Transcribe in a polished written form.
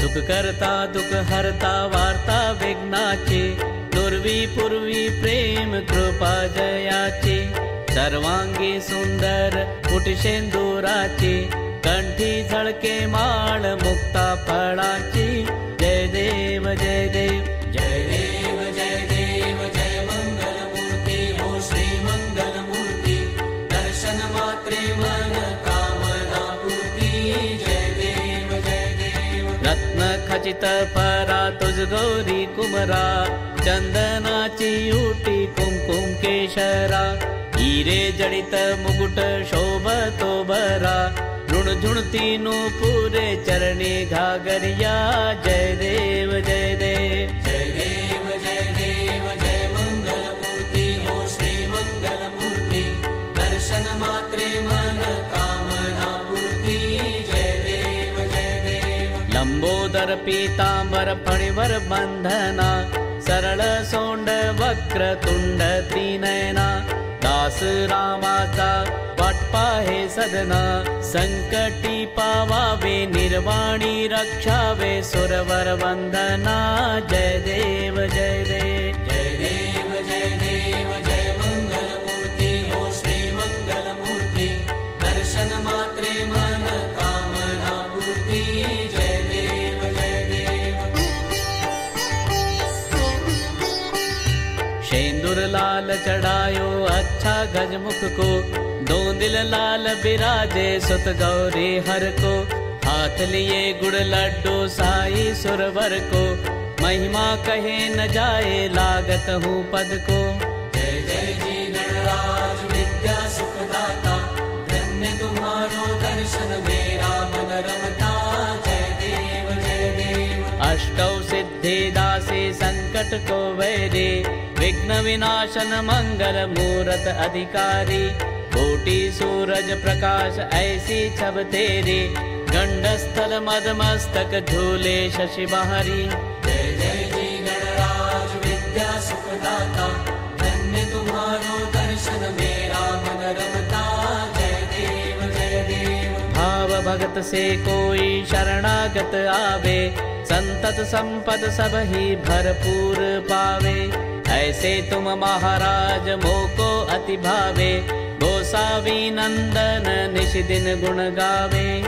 सुख करता दुख हरता वार्ता विघ्नाची, दुर्वी पूर्वी प्रेम कृपा जयाची, सर्वांगी सुंदर कुटशेंदुराची, कंठी झळके माळ मुक्ता फळाची। जय देव जय देव जय देव जय देव जय मंगल मूर्ती हो श्री मंगल मूर्ती, दर्शन मात्रे मन कामना पूर्ती। जय देव जय देव रत्न खचित परा तुझ गौरी कुमरा, चंदनाची उटी कुमकुम केशरा, हिरे जडित मुकुट शोभतो बरा, झुणझुणती नूपुरे चरणी घागरिया। जय देव जय देव जय देव जय देव जय मंगल मूर्ती हो श्री मंगल मूर्ती, दर्शन मात्रे मन कामना पूर्ती। जय देव जय देव लंबोदर पीतांबर फणिवर बंधना, सरळ सोंड वक्र तुंड त्रिनयना, दास रामाचा वाटपा हे सदना, संकटी पावावे निर्वाणी रक्षावे सुरवर वंदना। जय देव जय देव जय देव जय देव जय मंगल मूर्ती हो श्री मंगल मूर्ती, दर्शन मात्रे मन कामना पूर्ती। जय देव जय देव शेंदूर लाल चढ़ायो अच्छा गजमुख को, दो दिल लाल बिराजे सुत गौरी हर को, हाथ लिए गुड़ लड्डू साई सुरवर को, महिमा कहे न जाए लागत हूँ पद को। जय जय जी गणराज विद्या सुखदाता, धन्य तुम्हारो दर्शन मेरा मन रमता। जय देव जय देव अष्टौ सिद्धि दासे संकट को वैरे, विघ्न विनाशन मंगल मूरत अधिकारी, कोटि सूरज प्रकाश ऐसी छब तेरी, गंडस्थल मदमस्तक झूले शशि बहारी। जय जय जी गणराज विद्या सुखदाता, धन्य तुम्हारो दर्शन मेरा मन रमता। जय देव जय देव भाव भगत से कोई शरणागत आवे, संतत संपद सब ही भरपूर पावे, ऐसे तुम महाराज मोको अति भावे, गोसावी नंदन निश दिन गुण गावे।